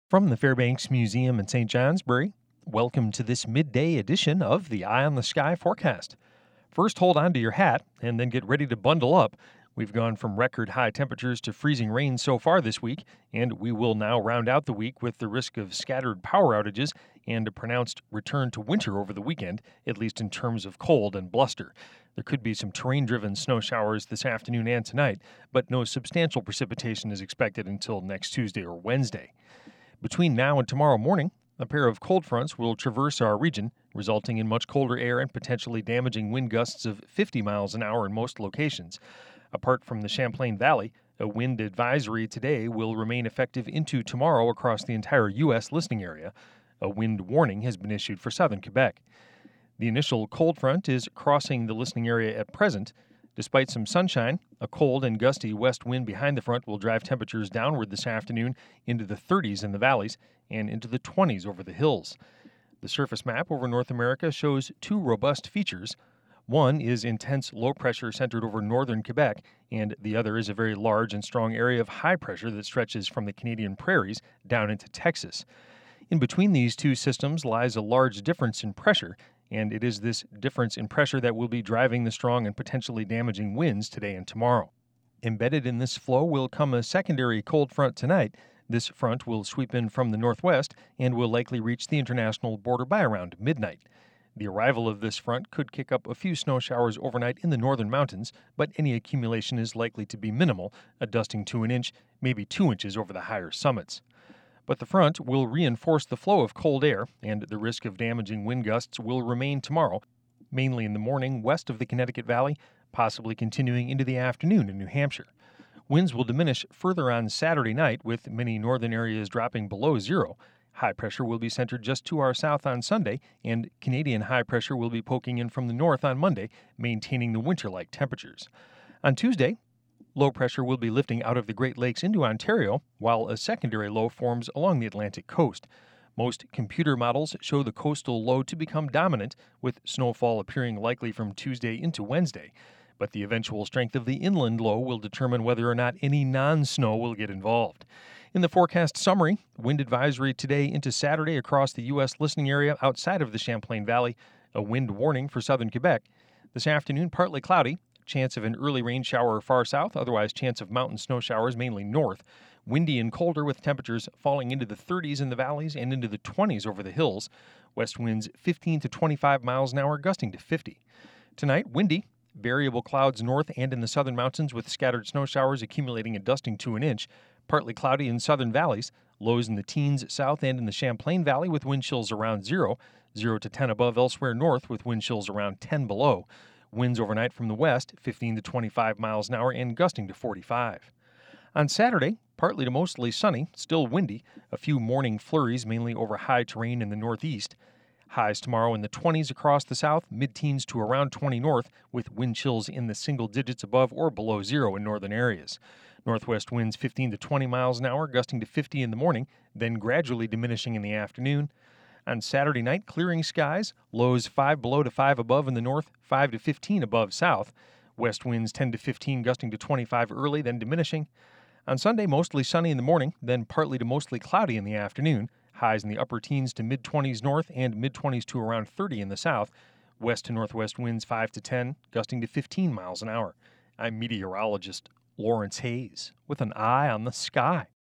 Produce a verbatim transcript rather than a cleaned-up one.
From the Fairbanks Museum in Saint Johnsbury, welcome to this midday edition of the Eye on the Sky forecast. First, hold on to your hat and then get ready to bundle up. We've gone from record high temperatures to freezing rain so far this week, and we will now round out the week with the risk of scattered power outages and a pronounced return to winter over the weekend, at least in terms of cold and bluster. There could be some terrain-driven snow showers this afternoon and tonight, but no substantial precipitation is expected until next Tuesday or Wednesday. Between now and tomorrow morning, a pair of cold fronts will traverse our region, resulting in much colder air and potentially damaging wind gusts of fifty miles an hour in most locations. Apart from the Champlain Valley, a wind advisory today will remain effective into tomorrow across the entire U S listening area. A wind warning has been issued for southern Quebec. The initial cold front is crossing the listening area at present. Despite some sunshine, a cold and gusty west wind behind the front will drive temperatures downward this afternoon into the thirties in the valleys and into the twenties over the hills. The surface map over North America shows two robust features. One is intense low pressure centered over northern Quebec, and the other is a very large and strong area of high pressure that stretches from the Canadian prairies down into Texas. In between these two systems lies a large difference in pressure, and it is this difference in pressure that will be driving the strong and potentially damaging winds today and tomorrow. Embedded in this flow will come a secondary cold front tonight. This front will sweep in from the northwest and will likely reach the international border by around midnight. The arrival of this front could kick up a few snow showers overnight in the northern mountains, but any accumulation is likely to be minimal, a dusting to an inch, maybe two inches over the higher summits. But the front will reinforce the flow of cold air, and the risk of damaging wind gusts will remain tomorrow, mainly in the morning west of the Connecticut Valley, possibly continuing into the afternoon in New Hampshire. Winds will diminish further on Saturday night, with many northern areas dropping below zero. High pressure will be centered just to our south on Sunday, and Canadian high pressure will be poking in from the north on Monday, maintaining the winter-like temperatures. On Tuesday, low pressure will be lifting out of the Great Lakes into Ontario, while a secondary low forms along the Atlantic coast. Most computer models show the coastal low to become dominant, with snowfall appearing likely from Tuesday into Wednesday. But the eventual strength of the inland low will determine whether or not any non-snow will get involved. In the forecast summary, wind advisory today into Saturday across the U S listening area outside of the Champlain Valley, a wind warning for southern Quebec. This afternoon, partly cloudy, chance of an early rain shower far south, otherwise chance of mountain snow showers mainly north. Windy and colder with temperatures falling into the thirties in the valleys and into the twenties over the hills. West winds fifteen to twenty-five miles an hour, gusting to fifty. Tonight, windy, variable clouds north and in the southern mountains with scattered snow showers accumulating and dusting to an inch. Partly cloudy in southern valleys, lows in the teens south and in the Champlain Valley with wind chills around zero, zero to ten above elsewhere north with wind chills around ten below. Winds overnight from the west, fifteen to twenty-five miles an hour and gusting to forty-five. On Saturday, partly to mostly sunny, still windy, a few morning flurries mainly over high terrain in the northeast. Highs tomorrow in the twenties across the south, mid-teens to around twenty north, with wind chills in the single digits above or below zero in northern areas. Northwest winds fifteen to twenty miles an hour, gusting to fifty in the morning, then gradually diminishing in the afternoon. On Saturday night, clearing skies, lows five below to five above in the north, five to fifteen above south. West winds ten to fifteen, gusting to twenty-five early, then diminishing. On Sunday, mostly sunny in the morning, then partly to mostly cloudy in the afternoon. Highs in the upper teens to mid-twenties north and mid-twenties to around thirty in the south. West to northwest winds five to ten, gusting to fifteen miles an hour. I'm meteorologist Lawrence Hayes with an eye on the sky.